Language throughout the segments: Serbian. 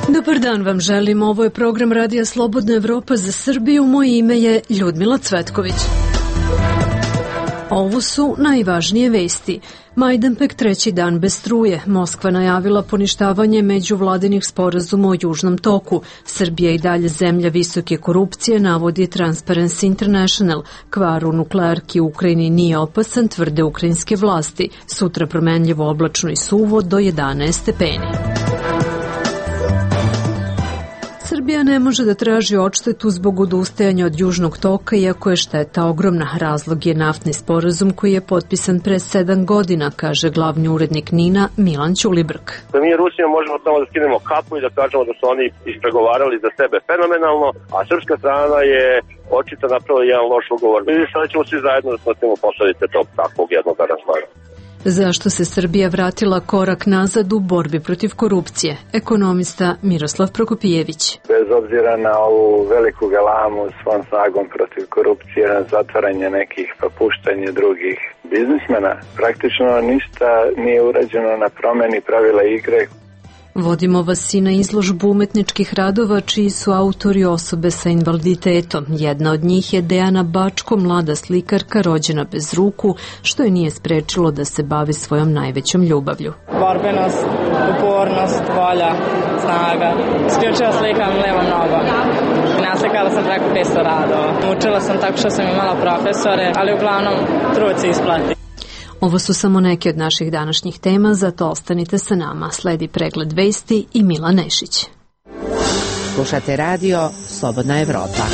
Dobar dan vam želim, ovo je program Radija Slobodna Evropa za Srbiju, moje ime je Ljudmila Cvetković. Ovo su najvažnije vesti. Majdanpek treći dan bez struje. Moskva najavila poništavanje međuvladinih sporazuma o Južnom toku. Srbija i dalje zemlja visoke korupcije, navodi Transparency International. Kvar u nuklearki u Ukrajini nije opasan, tvrde ukrajinske vlasti. Sutra promenljivo oblačno i suvo do 11 stepeni. Srbija ne može da traži odštetu zbog odustajanja od Južnog toka, iako je šteta ogromna. Razlog je naftni sporazum koji je potpisan pre 7 godina, kaže glavni urednik NIN-a Milan Ćulibrk. Da mi Rusima možemo samo da skinemo kapu i da kažemo da su oni ispregovarali za sebe fenomenalno, a srpska strana je očito napravila jedan loš ugovor. Mislim da ćemo svi zajedno da snosimo posledice tog takvog jednog aranžmana. Zašto se Srbija vratila korak nazad u borbi protiv korupcije? Ekonomista Miroslav Prokopijević. Bez obzira na ovu veliku galamu svom snagom protiv korupcije, na zatvaranje nekih pa puštanje drugih biznismena, praktično ništa nije urađeno na promeni pravila igre. Vodimo vas i na izložbu umetničkih radova čiji su autori osobe sa invaliditetom. Jedna od njih je Dejana Bačko, mlada slikarka rođena bez ruku, što je nije sprečilo da se bavi svojom najvećom ljubavlju. Borbenost, upornost, volja, snaga. Isključivo slikam levom nogom. Naslikala sam preko 500 radova. Učila sam tako što sam imala profesore, ali uglavnom trud se isplati. Ovo su samo neke od naših današnjih tema, zato ostanite sa nama. Sledi pregled vesti i Mila Nešić. Slušate radio Slobodna Evropa.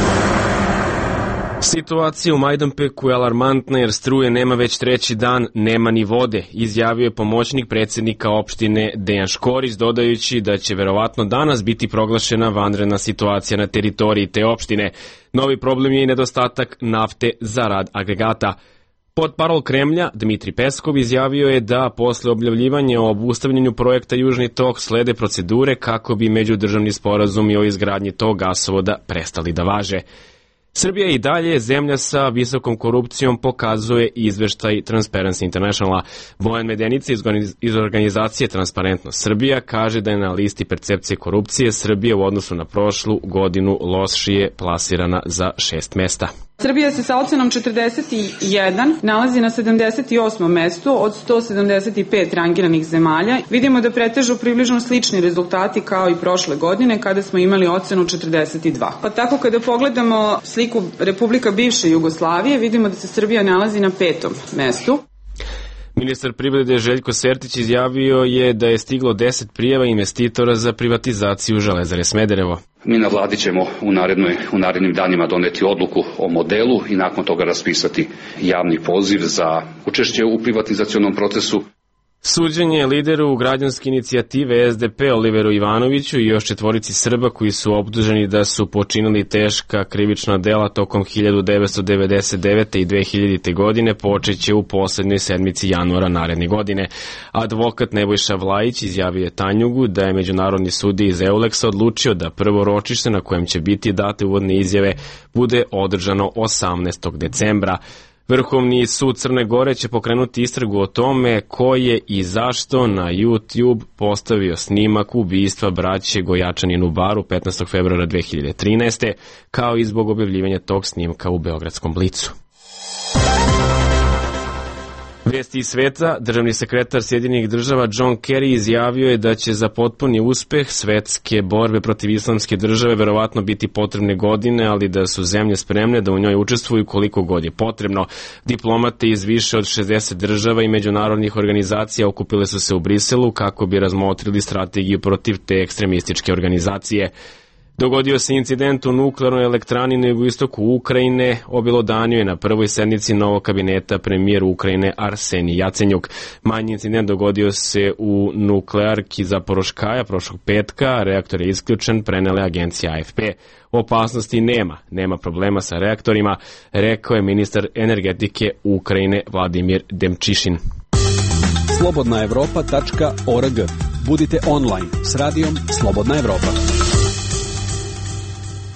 Situacija u Majdanpeku je alarmantna jer struje nema već treći dan, nema ni vode, izjavio je pomoćnik predsjednika opštine Dejan Škorić, dodajući da će verovatno danas biti proglašena vanredna situacija na teritoriji te opštine. Novi problem je i nedostatak nafte za rad agregata. Portparol Kremlja Dmitri Peskov izjavio je da posle objavljivanja o obustavljanju projekta Južni tok slede procedure kako bi međudržavni sporazumi o izgradnji tog gasovoda prestali da važe. Srbija i dalje zemlja sa visokom korupcijom, pokazuje izveštaj Transparency Internationala. Bojan Medenica iz organizacije Transparentnost Srbija kaže da je na listi percepcije korupcije Srbija u odnosu na prošlu godinu lošije plasirana za 6 mesta. Srbija se sa ocenom 41 nalazi na 78. mestu od 175 rangiranih zemalja. Vidimo da pretežu približno slični rezultati kao i prošle godine kada smo imali ocenu 42. Pa tako kada pogledamo sliku Republika bivše Jugoslavije, vidimo da se Srbija nalazi na 5. mestu. Ministar privrede Željko Sertić izjavio je da je stiglo 10 prijava investitora za privatizaciju Železare Smederevo. Mi na vladi ćemo u narednim danima doneti odluku o modelu i nakon toga raspisati javni poziv za učešće u privatizacionom procesu. Suđenje lideru građanske inicijative SDP Oliveru Ivanoviću i još 4 Srba koji su optuženi da su počinili teška krivična dela tokom 1999. i 2000. godine počeće u poslednjoj sedmici januara naredne godine. Advokat Nebojša Vlajić izjavio je Tanjugu da je Međunarodni sud iz Euleksa odlučio da prvo ročište na kojem će biti date uvodne izjave bude održano 18. decembra. Vrhovni sud Crne Gore će pokrenuti istragu o tome ko je i zašto na YouTube postavio snimak ubistva braće Gojačanin u Baru 15. februara 2013. kao i zbog objavljivanja tog snimka u beogradskom Blicu. Vesti iz sveta, državni sekretar Sjedinjenih država John Kerry izjavio je da će za potpuni uspeh svetske borbe protiv islamske države verovatno biti potrebne godine, ali da su zemlje spremne da u njoj učestvuju koliko god je potrebno. Diplomate iz više od 60 država i međunarodnih organizacija okupile su se u Briselu kako bi razmotrili strategiju protiv te ekstremističke organizacije. Dogodio se incident u nuklearnoj elektrani na jugoistoku Ukrajine, obelodanio je na prvoj sednici novog kabineta premijer Ukrajine Arsenij Jacenjuk. Manji incident dogodio se u nuklearki Zaporoškaja prošlog petka, reaktor je isključen, prenela agencija AFP. Opasnosti nema problema sa reaktorima, rekao je ministar energetike Ukrajine Vladimir Demčišin. Slobodnaevropa.org. Budite online s radijom Slobodna Evropa.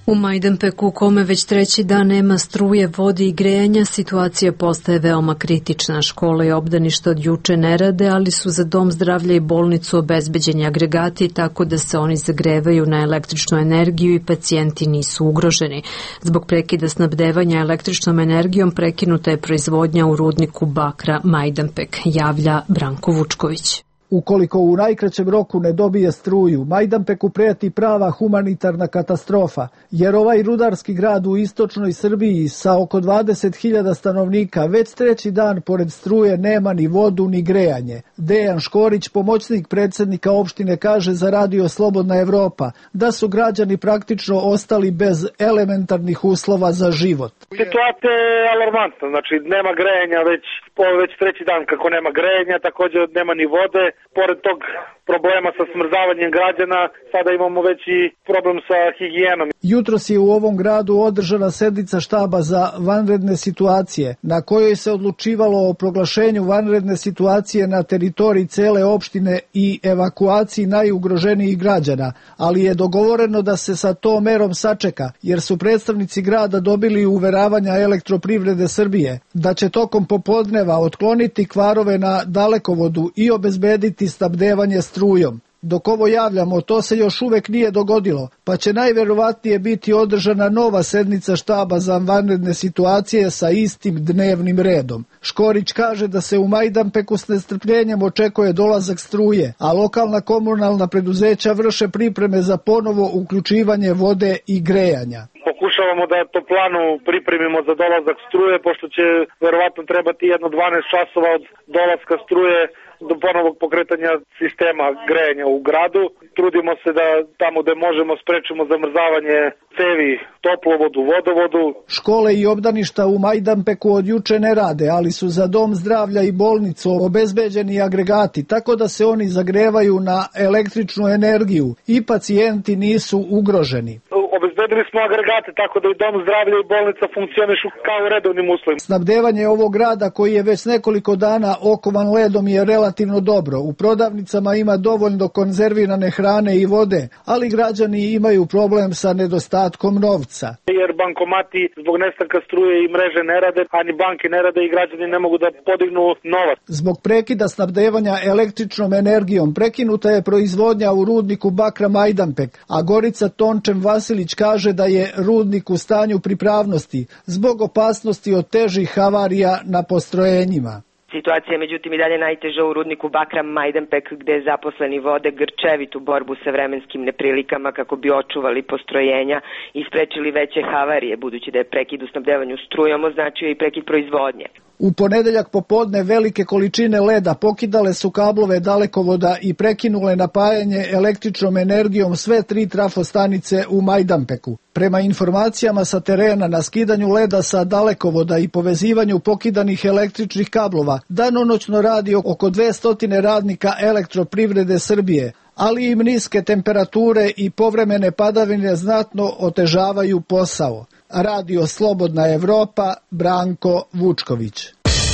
U Majdanpeku, u kome već treći dan nema struje, vode i grejanja, situacija postaje veoma kritična. Škole i obdaništa od juče ne rade, ali su za dom zdravlja i bolnicu obezbeđeni agregati tako da se oni zagrevaju na električnu energiju i pacijenti nisu ugroženi. Zbog prekida snabdevanja električnom energijom prekinuta je proizvodnja u rudniku bakra Majdanpek, javlja Branko Vučković. Ukoliko u najkraćem roku ne dobije struju, Majdanpeku prijeti prava humanitarna katastrofa, jer ovaj rudarski grad u istočnoj Srbiji sa oko 20.000 stanovnika već treći dan pored struje nema ni vodu ni grejanje. Dejan Škorić, pomoćnik predsjednika opštine, kaže za radio Slobodna Evropa da su građani praktično ostali bez elementarnih uslova za život. Situacija je alarmantna, znači nema grejanja već treći dan kako nema grejanja, također nema ni vode. Pored tog problema sa smrzavanjem građana, sada imamo već i problem sa higijenom. Jutros je u ovom gradu održana sednica štaba za vanredne situacije, na kojoj se odlučivalo o proglašenju vanredne situacije na teritoriji cele opštine i evakuaciji najugroženijih građana, ali je dogovoreno da se sa tom merom sačeka, jer su predstavnici grada dobili uveravanja Elektroprivrede Srbije da će tokom popodneva otkloniti kvarove na dalekovodu i obezbediti snabdevanje strujom. Dok ovo javljamo, to se još uvek nije dogodilo, pa će najverovatnije biti održana nova sednica štaba za vanredne situacije sa istim dnevnim redom. Škorić kaže da se u Majdanpeku s nestrpljenjem očekuje dolazak struje, a lokalna komunalna preduzeća vrše pripreme za ponovo uključivanje vode i grejanja. Pokušavamo da toplanu pripremimo za dolazak struje, pošto će verovatno trebati jedno 12 časova od dolaska struje do ponovog pokretanja sistema grejanja u gradu. Trudimo se da tamo gde možemo sprečimo zamrzavanje cevi, toplovodu, vodovodu. Škole i obdaništa u Majdanpeku od juče ne rade, ali su za dom zdravlja i bolnicu obezbeđeni agregati, tako da se oni zagrevaju na električnu energiju i pacijenti nisu ugroženi. Obezbedili smo agregate tako da i dom zdravlja i bolnica funkcionišu kao u redovnim uslovima. Snabdevanje ovog grada, koji je već nekoliko dana okovan ledom, je relativno dobro. U prodavnicama ima dovoljno konzervirane hrane i vode, ali građani imaju problem sa nedostatkom novca. Jer bankomati zbog nestanka struje i mreže ne rade, a ni banke ne rade i građani ne mogu da podignu novac. Zbog prekida snabdevanja električnom energijom prekinuta je proizvodnja u rudniku bakra Majdanpek, a Gorica Tončem Vasilić kaže da je rudnik u stanju pripravnosti zbog opasnosti od težih havarija na postrojenjima. Situacija je međutim i dalje najteža u rudniku bakra Majdanpek, gde zaposleni vode grčevitu borbu sa vremenskim neprilikama kako bi očuvali postrojenja i sprečili veće havarije, budući da je prekid u snabdevanju strujom označio i prekid proizvodnje. U ponedeljak popodne velike količine leda pokidale su kablove dalekovoda i prekinule napajanje električnom energijom sve 3 trafostanice u Majdanpeku. Prema informacijama sa terena, na skidanju leda sa dalekovoda i povezivanju pokidanih električnih kablova danonoćno radi oko 200 radnika Elektroprivrede Srbije, ali im niske temperature i povremene padavine znatno otežavaju posao. Radio Slobodna Evropa, Branko Vučković.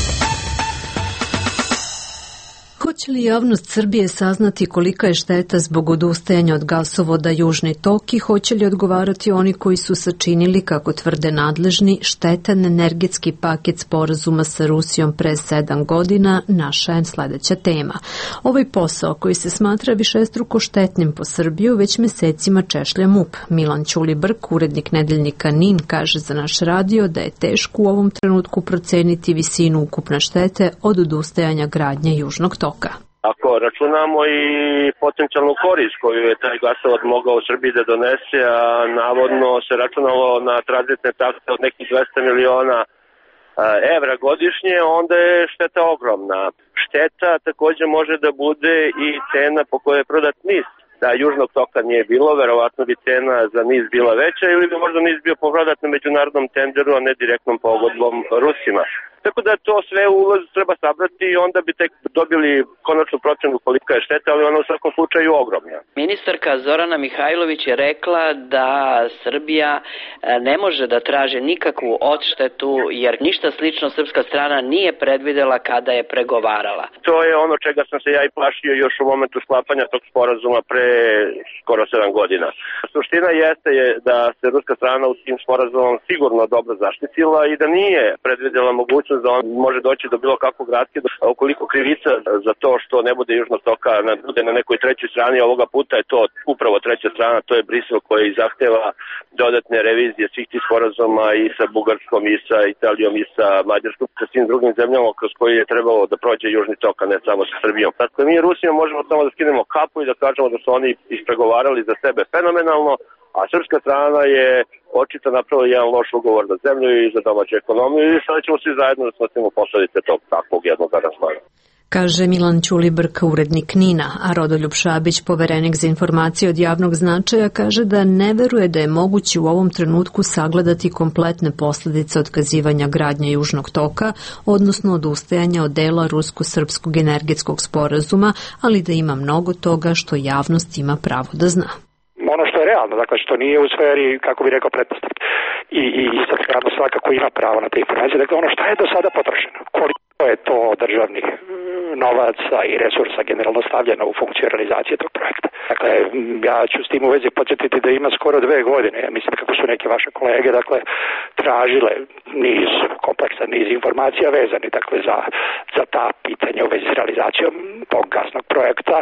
Hoće li javnost Srbije saznati kolika je šteta zbog odustajanja od gasovoda Južni tok i hoće li odgovarati oni koji su sačinili, kako tvrde nadležni, štetan energetski paket sporazuma sa Rusijom pre 7 godina, naša je sledeća tema. Ovaj posao, koji se smatra višestruko štetnim po Srbiju, već mesecima češlja MUP. Milan Ćulibrk, urednik nedeljnika NIN, kaže za naš radio da je teško u ovom trenutku proceniti visinu ukupne štete od odustajanja gradnje Južnog toka. Ako računamo i potencijalnu korist koju je taj gasovod mogao u Srbiji da donese, a navodno se računalo na tranzitne takse od nekih 200 miliona evra godišnje, onda je šteta ogromna. Šteta također može da bude i cena po kojoj je prodat NIS. Da Južnog toka nije bilo, verovatno bi cena za NIS bila veća ili bi možda NIS bio prodat na međunarodnom tenderu, a ne direktnom pogodbom Rusima. Tako da to sve ulaz treba sabrati i onda bi tek dobili konačnu procenu kolika je šteta, ali ona u svakom slučaju ogromna. Ministarka Zorana Mihajlović je rekla da Srbija ne može da traži nikakvu odštetu jer ništa slično srpska strana nije predvidela kada je pregovarala. To je ono čega sam se ja i plašio još u momentu sklapanja tog sporazuma pre skoro 7 godina. Suština jeste da se ruska strana u tim sporazumom sigurno dobro zaštitila i da nije predvidela mogućnost da on može doći do bilo kakvog raskida. Ukoliko krivica za to što ne bude Južnog toka bude na nekoj trećoj strani, ovoga puta je to upravo treća strana, to je Brisel koji zahteva dodatne revizije svih tih sporazuma i sa Bugarskom i sa Italijom i sa Mađarskom, sa svim drugim zemljama kroz koji je trebalo da prođe Južni tok, a ne samo sa Srbijom. Dakle, mi Rusima možemo samo da skinemo kapu i da kažemo da su oni ispregovarali za sebe fenomenalno, a srpska strana je očito napravila jedan loš ugovor za zemlju i za domaću ekonomiju i sada ćemo svi zajedno da snosimo posledice tog takvog jednog aranžmana. Kaže Milan Ćulibrk, urednik NIN-a, a Rodoljub Šabić, poverenik za informacije od javnog značaja, kaže da ne veruje da je moguće u ovom trenutku sagledati kompletne posledice otkazivanja gradnje Južnog toka, odnosno odustajanja od dela rusko-srpskog energetskog sporazuma, ali da ima mnogo toga što javnost ima pravo da zna. Ono što je realno, dakle što nije u sferi, kako bi rekao, pretpostavke. I srpska javnost svakako ima pravo na te informacije. Dakle, ono što je do sada potrošeno, koliko je to državnih novaca i resursa generalno stavljeno u funkciju realizacije tog projekta. Dakle, ja ću s tim u vezi podsjetiti da ima skoro 2 godine, ja mislim kako su neke vaše kolege, dakle, tražile kompleksan niz informacija vezani, dakle, za ta pitanja u vezi s realizacijom tog gasnog projekta.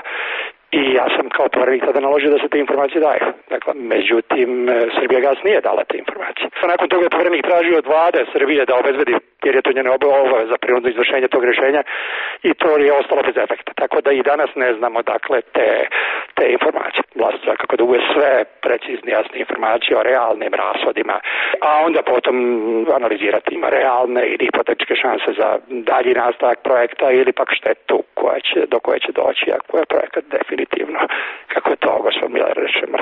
I ja sam kao poverenik tada naložio da se te informacije daju. Dakle, međutim, Srbijagas nije dala te informacije. Nakon toga je poverenik tražio od vlade Srbije da obezbedi, jer je to njena obaveza prinudno izvršenje tog rješenja i to je ostalo bez efekta. Tako da i danas ne znamo, dakle, te informacije. Vlast svakako da uvije sve precizne, jasne informacije o realnim rashodima, a onda potom analizirati ima realne ili hipotetičke šanse za dalji nastavak projekta ili pak štetu do koje će doći ako je projekat definitivno, kako je to gospodin Miller rečeno.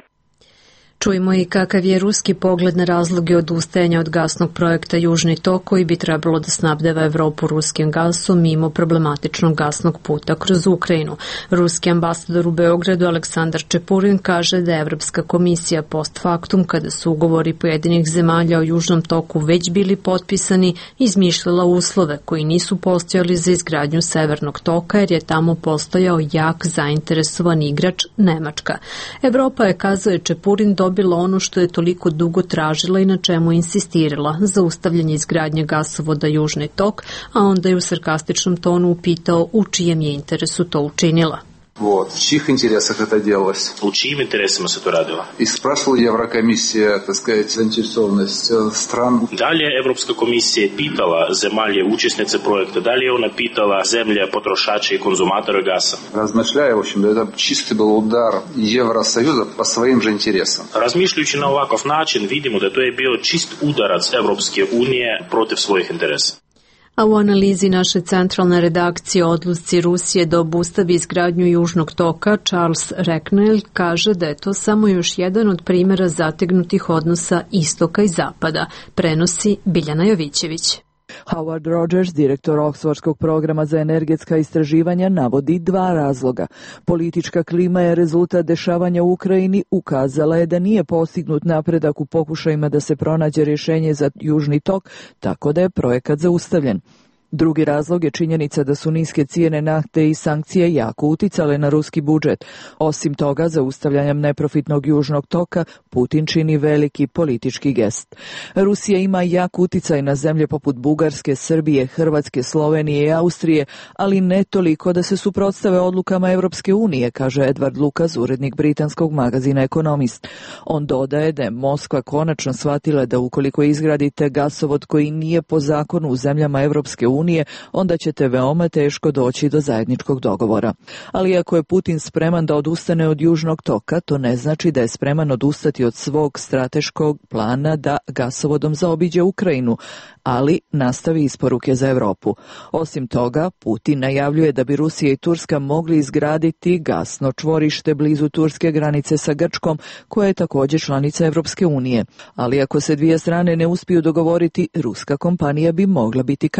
Čujemo i kakav je ruski pogled na razloge odustajanja od gasnog projekta Južni tok koji bi trebalo da snabdeva Evropu ruskim gasom mimo problematičnog gasnog puta kroz Ukrajinu. Ruski ambasador u Beogradu Aleksandar Čepurin kaže da je Evropska komisija post factum, kada su ugovori pojedinih zemalja o Južnom toku već bili potpisani, izmišljala uslove koji nisu postojali za izgradnju Severnog toka jer je tamo postojao jak zainteresovan igrač Nemačka. Evropa je, kazao je Čepurin, dobila ono što je toliko dugo tražila i na čemu insistirala, zaustavljanje izgradnje gasovoda Južni tok, a onda je u sarkastičnom tonu upitao u čijem je interesu to učinila. Вот. В чьих интересах это делалось? У чьим интересам се то радила? И спрашивала Еврокомиссия, так сказать, заинтересованность стран. Далее Европска комисija pitala землje участниce проекта, далее она питала землje potrošače и конзуматоры газа. Размышляя, в общем, это чистый был удар Евросоюза по своим же интересам. Размишljajući na ovakav način, vidimo da to je bio čist udarac Evropske unije protiv svojih interesa. A u analizi naše centralne redakcije o odluci Rusije da obustavi izgradnju Južnog toka, Charles Recknell kaže da je to samo još jedan od primjera zategnutih odnosa istoka i zapada, prenosi Biljana Jovićević. Howard Rogers, direktor Oksfordskog programa za energetska istraživanja, navodi 2 razloga. Politička klima je rezultat dešavanja u Ukrajini, ukazala je da nije postignut napredak u pokušajima da se pronađe rješenje za Južni tok, tako da je projekat zaustavljen. Drugi razlog je činjenica da su niske cijene nafte i sankcije jako uticale na ruski budžet. Osim toga, zaustavljanjem neprofitnog Južnog toka, Putin čini veliki politički gest. Rusija ima jak uticaj na zemlje poput Bugarske, Srbije, Hrvatske, Slovenije i Austrije, ali ne toliko da se suprotstave odlukama Evropske unije, kaže Edward Lucas, urednik britanskog magazina Economist. On dodaje da je Moskva konačno shvatila da ukoliko izgradite gasovod koji nije po zakonu u zemljama Evropske unije, onda ćete veoma teško doći do zajedničkog dogovora. Ali ako je Putin spreman da odustane od Južnog toka, to ne znači da je spreman odustati od svog strateškog plana da gasovodom zaobiđe Ukrajinu, ali nastavi isporuke za Evropu. Osim toga, Putin najavljuje da bi Rusija i Turska mogli izgraditi gasno čvorište blizu turske granice sa Grčkom, koja je također članica Evropske unije. Ali ako se dvije strane ne uspiju dogovoriti, ruska kompanija bi mogla biti kažnjena.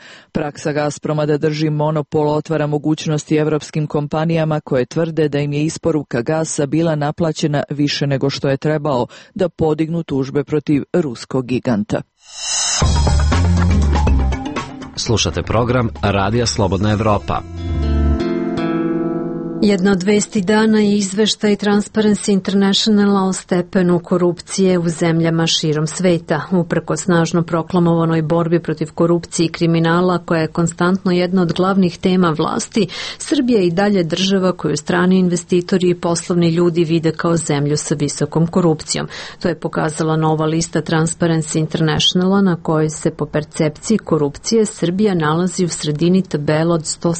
Praksa Gazproma da drži monopol otvara mogućnosti evropskim kompanijama koje tvrde da im je isporuka gasa bila naplaćena više nego što je trebao, da podignu tužbe protiv ruskog giganta. Slušate program Radija Slobodna Evropa. Jedna od vesti dana je izveštaj Transparency Internationala o stepenu korupcije u zemljama širom sveta. Uprkos snažno proklamovanoj borbi protiv korupcije i kriminala, koja je konstantno jedna od glavnih tema vlasti, Srbija je i dalje država koju strani investitori i poslovni ljudi vide kao zemlju sa visokom korupcijom. To je pokazala nova lista Transparency Internationala, na kojoj se po percepciji korupcije Srbija nalazi u sredini tabela od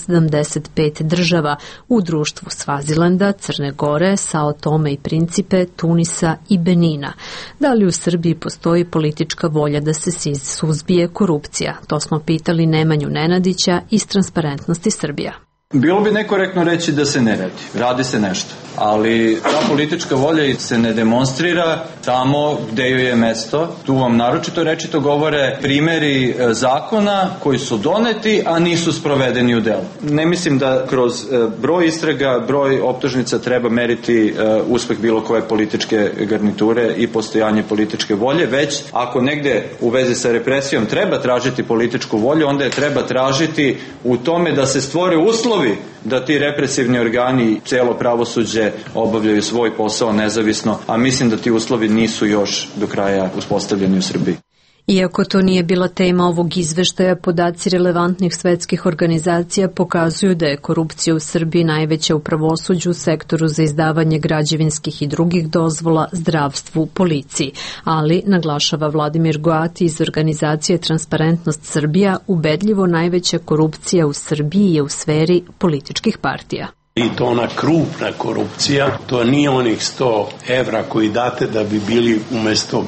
175 država u društvu Svazilanda, Crne Gore, Sao Tome i Principe, Tunisa i Benina. Da li u Srbiji postoji politička volja da se suzbije korupcija? To smo pitali Nemanju Nenadića iz Transparentnosti Srbija. Bilo bi nekorektno reći da se ne radi. Radi se nešto. Ali ta politička volja se ne demonstrira tamo gde joj je mesto. Tu vam naročito rečito govore primeri zakona koji su doneti, a nisu sprovedeni u delo. Ne mislim da kroz broj istraga, broj optužnica treba meriti uspeh bilo koje političke garniture i postojanje političke volje, već ako negde u vezi sa represijom treba tražiti političku volju, onda je treba tražiti u tome da se stvore uslovi da ti represivni organi, celo pravosuđe obavljaju svoj posao nezavisno, a mislim da ti uslovi nisu još do kraja uspostavljeni u Srbiji. Iako to nije bila tema ovog izveštaja, podaci relevantnih svetskih organizacija pokazuju da je korupcija u Srbiji najveća u pravosuđu, sektoru za izdavanje građevinskih i drugih dozvola, zdravstvu, policiji. Ali, naglašava Vladimir Goati iz organizacije Transparentnost Srbija, ubedljivo najveća korupcija u Srbiji je u sferi političkih partija. I to ona krupna korupcija, to nije onih 100 evra koji date da bi bili umesto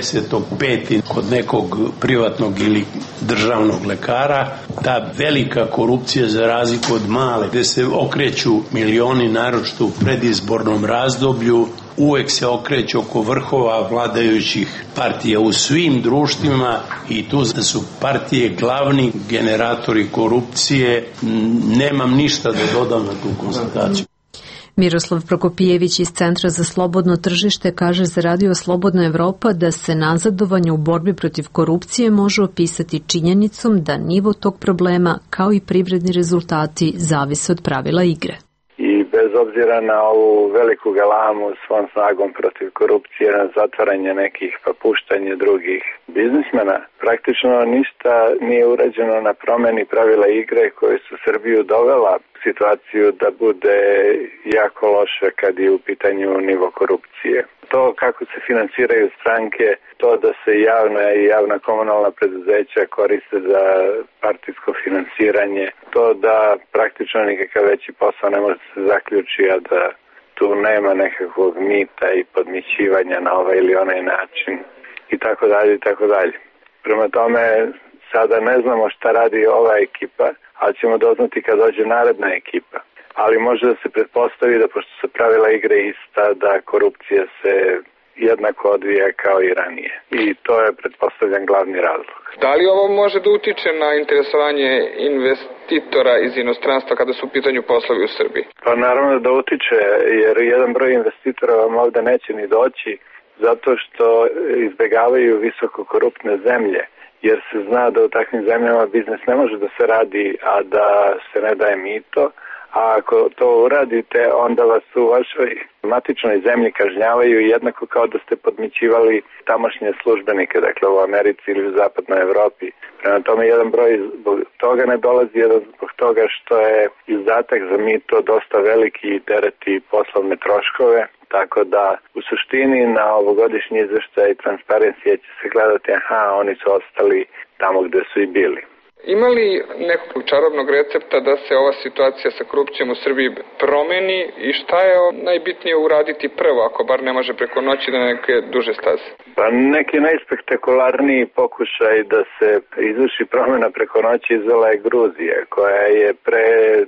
50. kod nekog privatnog ili državnog lekara. Ta velika korupcija za razliku od male, gde se okreću milioni, naročito u predizbornom razdoblju, uvek se okreće oko vrhova vladajućih partija u svim društvima i tu su partije glavni generatori korupcije. Nemam ništa da dodam na tu konstataciju. Miroslav Prokopijević iz Centra za slobodno tržište kaže za Radio Slobodna Evropa da se nazadovanje u borbi protiv korupcije može opisati činjenicom da nivo tog problema kao i privredni rezultati zavise od pravila igre. I bez obzira na ovu veliku galamu svom snagom protiv korupcije, na zatvaranje nekih pa puštanje drugih biznismena, praktično ništa nije urađeno na promeni pravila igre koje su Srbiju dovela u situaciju da bude jako loše kad je u pitanju nivo korupcije. To kako se finansiraju stranke, to da se javna komunalna preduzeća koriste za partijsko finansiranje, to da praktično nikakav veći posao ne može se zaključi, a da tu nema nekakvog mita i podmićivanja na ovaj ili onaj način i tako dalje i tako dalje. Prema tome, sada ne znamo šta radi ova ekipa, ali ćemo doznati kad dođe naredna ekipa. Ali može da se pretpostavi da pošto su pravila igre ista, da korupcija se jednako odvija kao i ranije. I to je pretpostavljan glavni razlog. Da li ovo može da utiče na interesovanje investitora iz inostranstva kada su u pitanju poslovi u Srbiji? Pa naravno da utiče, jer jedan broj investitora vam ovde neće ni doći zato što izbegavaju visoko koruptne zemlje. Jer se zna da u takvim zemljama biznis ne može da se radi, a da se ne daje mito. A ako to uradite, onda vas u vašoj matičnoj zemlji kažnjavaju jednako kao da ste podmićivali tamošnje službenike, dakle u Americi ili u zapadnoj Evropi. Prema tome, jedan broj zbog toga ne dolazi, jedan zbog toga što je izdatak za mito dosta veliki i tereti poslovne troškove. Tako da u suštini na ovogodišnji izveštaj Transparency će se gledati, oni su ostali tamo gde su i bili. Ima li nekog čarobnog recepta da se ova situacija sa korupcijom u Srbiji promeni i šta je najbitnije uraditi prvo, ako bar ne može preko noći na neke duže staze? Pa neki najspektakularniji pokušaj da se izvrši promena preko noći izvela je Gruzija, koja je pre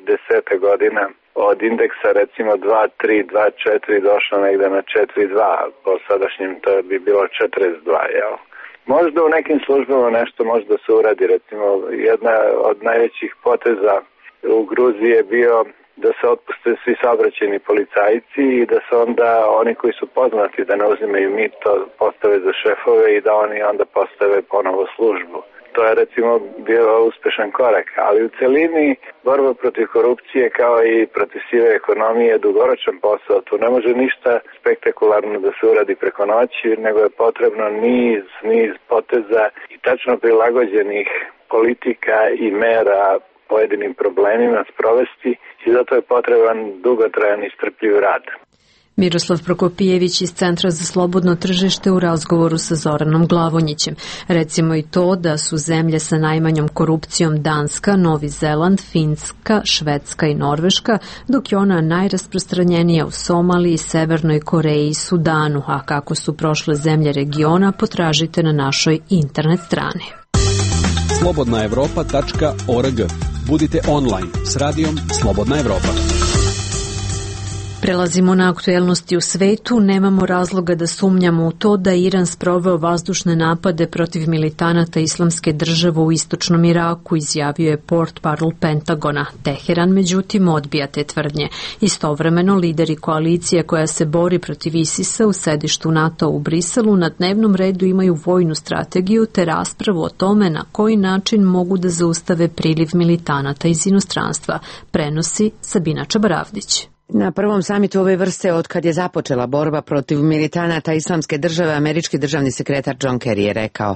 10 godina od indeksa recimo 2,3, 2,4 došla negde na 4,2, po sadašnjem to bi bilo 42, jel? Možda u nekim službama nešto može da se uradi, recimo jedna od najvećih poteza u Gruziji je bio da se otpuste svi saobraćajni policajci i da se onda oni koji su poznati da ne uzimaju mito postave za šefove i da oni onda postave ponovo službu. To je recimo bio uspešan korak, ali u celini borba protiv korupcije kao i protiv sive ekonomije je dugoročan posao. Tu ne može ništa spektakularno da se uradi preko noći, nego je potrebno niz poteza i tačno prilagođenih politika i mera pojedinim problemima sprovesti i zato je potreban dugotrajan i strpljiv rad. Miroslav Prokopijević iz Centra za slobodno tržište u razgovoru sa Zoranom Glavonjićem. Recimo i to da su zemlje sa najmanjom korupcijom Danska, Novi Zeland, Finska, Švedska i Norveška, dok je ona najrasprostranjenija u Somaliji, Severnoj Koreji i Sudanu, a kako su prošle zemlje regiona potražite na našoj internet strani. slobodnaevropa.org. Budite online s radijom Slobodna Evropa. Prelazimo na aktuelnosti u svetu. Nemamo razloga da sumnjamo u to da je Iran sproveo vazdušne napade protiv militanata Islamske države u istočnom Iraku, izjavio je portparol Pentagona. Teheran, međutim, odbija te tvrdnje. Istovremeno, lideri koalicije koja se bori protiv ISIS-a u sedištu NATO u Briselu na dnevnom redu imaju vojnu strategiju te raspravu o tome na koji način mogu da zaustave priliv militanata iz inostranstva, prenosi Sabina Čabaravdić. Na prvom samitu ove vrste od kad je započela borba protiv militanata Islamske države, američki državni sekretar John Kerry je rekao: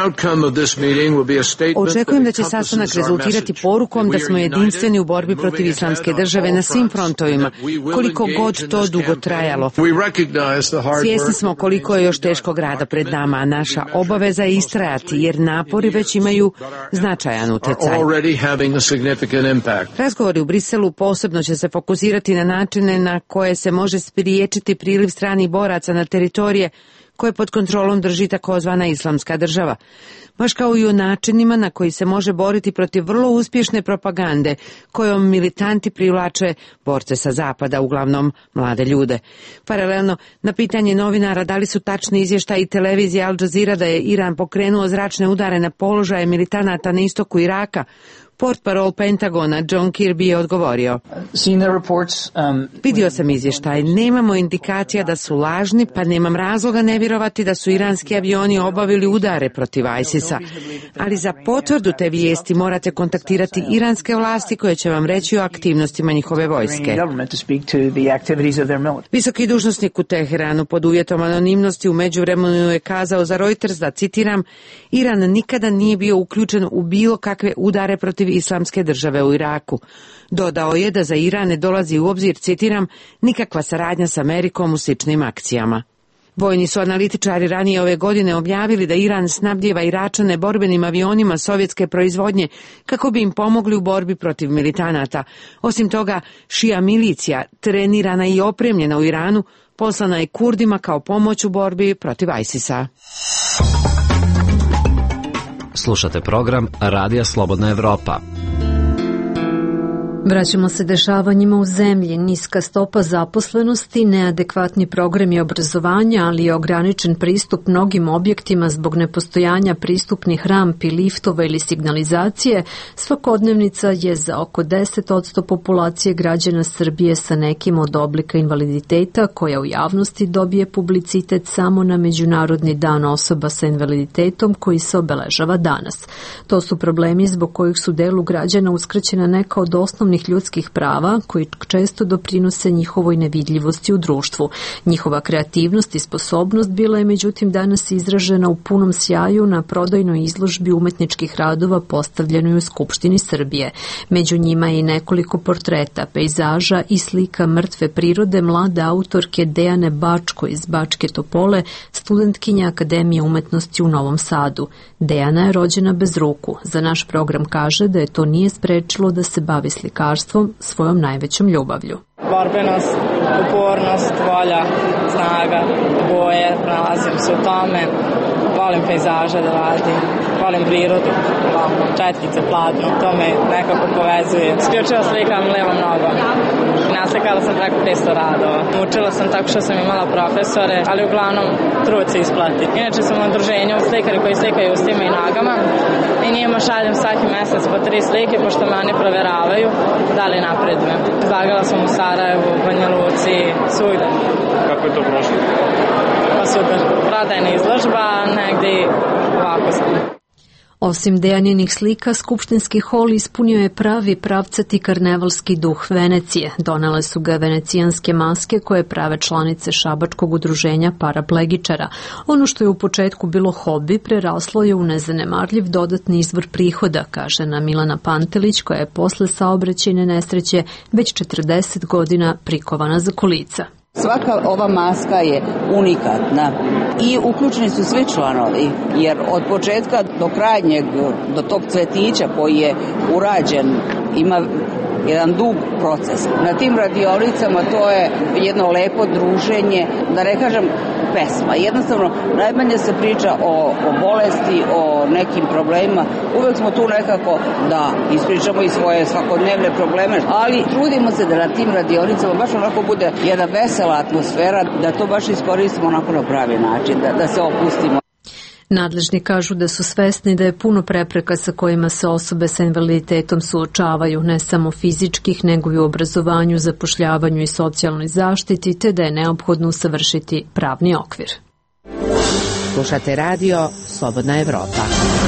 Očekujem da će sastanak rezultirati porukom da smo jedinstveni u borbi protiv Islamske države na svim frontovima, koliko god to dugo trajalo. Svjesni smo koliko je još teškog rada pred nama, a naša obaveza je istrajati, jer napori već imaju značajan utjecaj. Razgovori u Briselu posebno će se fokusirati na načine na koje se može spriječiti priliv stranih boraca na teritorije koje pod kontrolom drži takozvana Islamska država, baš kao i o načinima na koji se može boriti protiv vrlo uspješne propagande kojom militanti privlače borce sa zapada, uglavnom mlade ljude. Paralelno, na pitanje novinara da li su tačni izvještaji televizije Al Jazeera da je Iran pokrenuo zračne udare na položaje militanata na istoku Iraka, portparol Pentagona John Kirby je odgovorio: Vidio sam izvještaj, nemamo indikacija da su lažni, pa nemam razloga ne vjerovati da su iranski avioni obavili udare protiv ISIS-a. Ali za potvrdu te vijesti morate kontaktirati iranske vlasti koje će vam reći o aktivnostima njihove vojske. Visoki dužnosnik u Teheranu pod uvjetom anonimnosti u međuvremenu je kazao za Reuters da, citiram, Iran nikada nije bio uključen u bilo kakve udare protiv Islamske države u Iraku. Dodao je da za Iran ne dolazi u obzir, citiram, nikakva saradnja s Amerikom u sličnim akcijama. Vojni su analitičari ranije ove godine objavili da Iran snabdijeva Iračane borbenim avionima sovjetske proizvodnje kako bi im pomogli u borbi protiv militanata. Osim toga, šija milicija, trenirana i opremljena u Iranu, poslana je Kurdima kao pomoć u borbi protiv ISIS-a. Slušate program Radija Slobodna Evropa. Vraćamo se dešavanjima u zemlji. Niska stopa zaposlenosti, neadekvatni programi obrazovanja, ali i ograničen pristup mnogim objektima zbog nepostojanja pristupnih rampi, liftova ili signalizacije, svakodnevnica je za oko 10% populacije građana Srbije sa nekim od oblika invaliditeta, koja u javnosti dobije publicitet samo na Međunarodni dan osoba sa invaliditetom koji se obeležava danas. To su problemi zbog kojih su delu građana uskraćena neka od osnovnih ljudskih prava koji često doprinose njihovoj nevidljivosti u društvu. Njihova kreativnost i sposobnost bila je međutim danas izražena u punom sjaju na prodajnoj izložbi umetničkih radova postavljenoj u Skupštini Srbije. Među njima je i nekoliko portreta, pejzaža i slika mrtve prirode mlade autorke Dejane Bačko iz Bačke Topole, studentkinja Akademije umetnosti u Novom Sadu. Dejana je rođena bez ruku. Za naš program kaže da je to nije sprečilo da se bavi slikarstvom, svojom najvećom ljubavlju. Borbenost, upornost, volja, snaga, boje, pronalazim se u tome. volim pejzaže da radim, volim prirodu, četkice, platno, to me nekako povezuje. Isključivo slikam levom nogom. Naslikala sam preko 500 radova. Učila sam tako što sam imala profesore, ali uglavnom trud se isplati. Inače sam u udruženju slikari koji slikaju ustima i nogama i njima šaljem svaki mesec po 3 slike, pošto me oni proveravaju da li napredujem. Izlagala sam u Sarajevu, Banja Luci, svugde. Kako je to prošlo? Pa super. Prodajna izložba, negdje ovako sam. Osim Dejanjinih slika, skupštinski hol ispunio je pravi pravcati karnevalski duh Venecije. Donele su ga venecijanske maske koje prave članice Šabačkog udruženja paraplegičara. Ono što je u početku bilo hobi preraslo je u nezanemarljiv dodatni izvor prihoda, kaže nam Milana Pantelić, koja je posle saobraćajne nesreće već 40 godina prikovana za kolica. Svaka ova maska je unikatna i uključeni su svi članovi, jer od početka do krajnjeg, do tog cvetića koji je urađen, ima jedan dug proces. Na tim radionicama to je jedno lepo druženje, da ne kažem pesma. Jednostavno, najmanje se priča o bolesti, o nekim problemima. Uvek smo tu nekako da ispričamo i svoje svakodnevne probleme, ali trudimo se da na tim radionicama baš onako bude jedna vesela atmosfera, da to baš iskoristimo onako na pravi način, da se opustimo. Nadležni kažu da su svesni da je puno prepreka sa kojima se osobe sa invaliditetom suočavaju, ne samo fizičkih, nego i u obrazovanju, zapošljavanju i socijalnoj zaštiti, te da je neophodno usavršiti pravni okvir. Slušate radio Slobodna Evropa.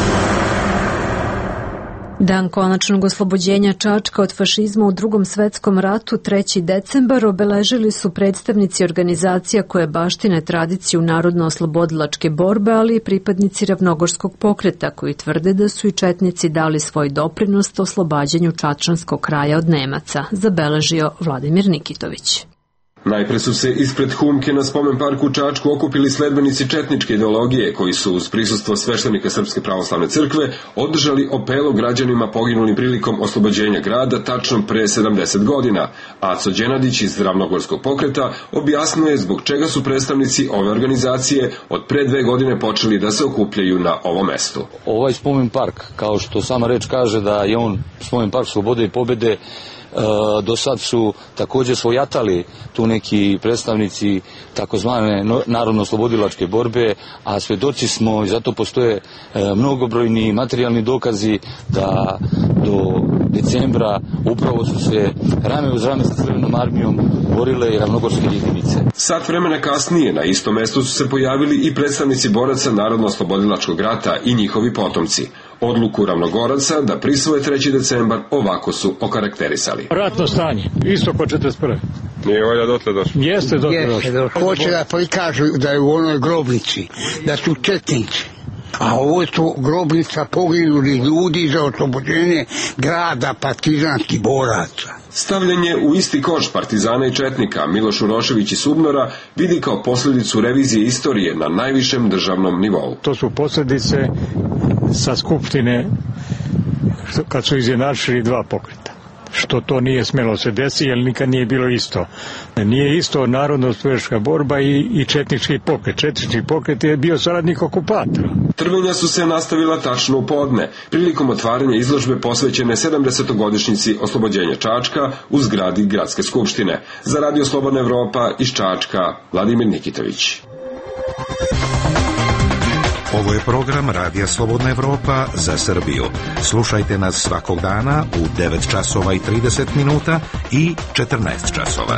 Dan konačnog oslobođenja Čačka od fašizma u Drugom svetskom ratu, 3. decembar, obeležili su predstavnici organizacija koje baštine tradiciju narodno-oslobodilačke borbe, ali i pripadnici Ravnogorskog pokreta, koji tvrde da su i četnici dali svoj doprinos oslobađanju Čačanskog kraja od Nemaca, zabeležio Vladimir Nikitović. Najpre su se ispred humke na spomen parku u Čačku okupili sledbenici četničke ideologije koji su uz prisustvo sveštenika Srpske pravoslavne crkve održali opelo građanima poginulim prilikom oslobođenja grada tačno pre 70 godina. Aco Đenadić iz Ravnogorskog pokreta objasnio je zbog čega su predstavnici ove organizacije od pre 2 godine počeli da se okupljaju na ovom mestu. Ovaj spomen park, kao što sama reč kaže da je on spomen park slobode i pobede, do sad su također svojatali tu neki predstavnici takozvane narodno-oslobodilačke borbe, a svedoci smo i zato postoje mnogobrojni materijalni dokazi da do decembra upravo su se rame uz rame sa Crvenom armijom borile i ravnogorske jedinice. Sat vremena kasnije na istom mestu su se pojavili i predstavnici boraca Narodno-oslobodilačkog rata i njihovi potomci. Odluku Ravnogoraca da prisvoje 3. decembar ovako su okarakterisali. Ratno stanje, isto ko 41. Nije volja dotle došlo. Jeste dotle došlo. Hoće da prikažu da je u onoj grobnici, da su četnici. A ovo su grobnica poginuli ljudi za oslobođenje grada partizanskih boraca. Stavljanje u isti koš partizana i četnika Miloš Urošević iz Subnora vidi kao posljedicu revizije istorije na najvišem državnom nivou. To su posljedice sa Skupštine kad su izjednačili 2 pokreta. Što to nije smjelo se desiti, jer nikad nije bilo isto. Nije isto narodno-oslobodilačka borba i četnički pokret. Četnički pokret je bio saradnik okupatora. Trvenja su se nastavila tačno u podne, prilikom otvaranja izložbe posvećene 70-godišnjici oslobođenja Čačka u zgradi Gradske skupštine. Za Radio Slobodna Evropa iz Čačka, Vladimir Nikitović. Ovo je program Radija Slobodna Evropa za Srbiju. Slušajte nas svakog dana u 9 časova i 30 minuta i 14 časova.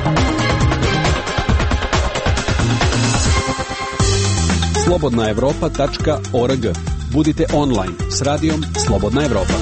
slobodnaevropa.org. Budite online s radijom Slobodna Evropa.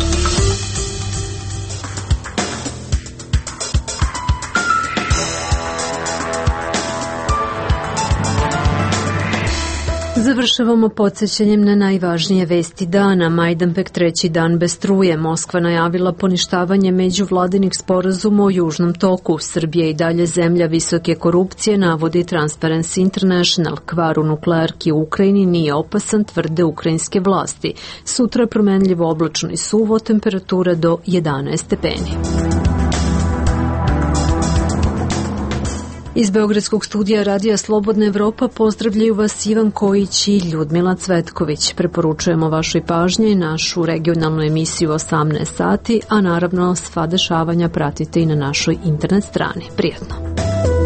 Završavamo podsjećanjem na najvažnije vesti dana. Majdanpek 3. dan bez struje. Moskva najavila poništavanje međuvladinih sporazuma o Južnom toku. Srbija i dalje zemlja visoke korupcije, navodi Transparency International. Kvar u nuklearki u Ukrajini nije opasan, tvrde ukrajinske vlasti. Sutra promenljivo oblačno i suvo, temperatura do 11 stepeni. Iz Beogradskog studija Radija Slobodna Evropa pozdravljaju vas Ivan Kojić i Ljudmila Cvetković. Preporučujemo vašoj pažnji našu regionalnu emisiju 18 sati, a naravno sva dešavanja pratite i na našoj internet strani. Prijatno!